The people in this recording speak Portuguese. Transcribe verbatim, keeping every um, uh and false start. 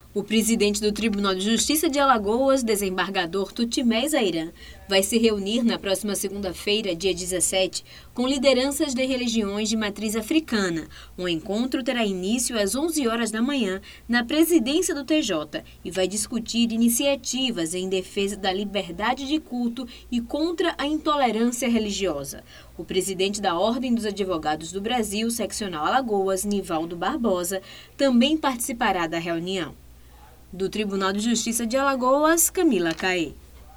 O presidente do Tribunal de Justiça de Alagoas, desembargador Tutimé Zairan, vai se reunir na próxima segunda-feira, dia dezessete, com lideranças de religiões de matriz africana. O encontro terá início às onze horas da manhã na presidência do T J e vai discutir iniciativas em defesa da liberdade de culto e contra a intolerância religiosa. O presidente da Ordem dos Advogados do Brasil, seccional Alagoas, Nivaldo Barbosa, também participará da reunião. Do Tribunal de Justiça de Alagoas, Camila Caê.